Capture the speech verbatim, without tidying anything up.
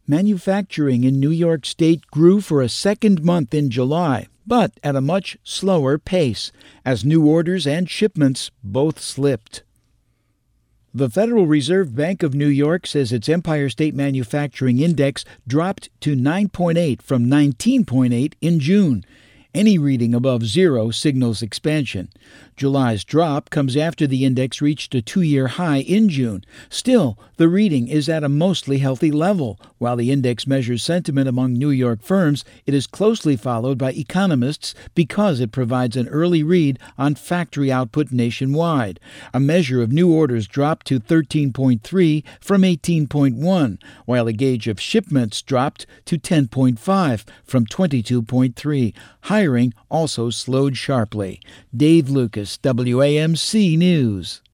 Manufacturing in New York State grew for a second month in July, but at a much slower pace, as new orders and shipments both slipped. The Federal Reserve Bank of New York says its Empire State Manufacturing Index dropped to nine point eight from nineteen point eight in June. Any reading above zero signals expansion. July's drop comes after the index reached a two-year high in June. Still, the reading is at a mostly healthy level. While the index measures sentiment among New York firms, it is closely followed by economists because it provides an early read on factory output nationwide. A measure of new orders dropped to thirteen point three from eighteen point one, while a gauge of shipments dropped to ten point five from twenty-two point three. Hiring also slowed sharply. Dave Lucas, W A M C News.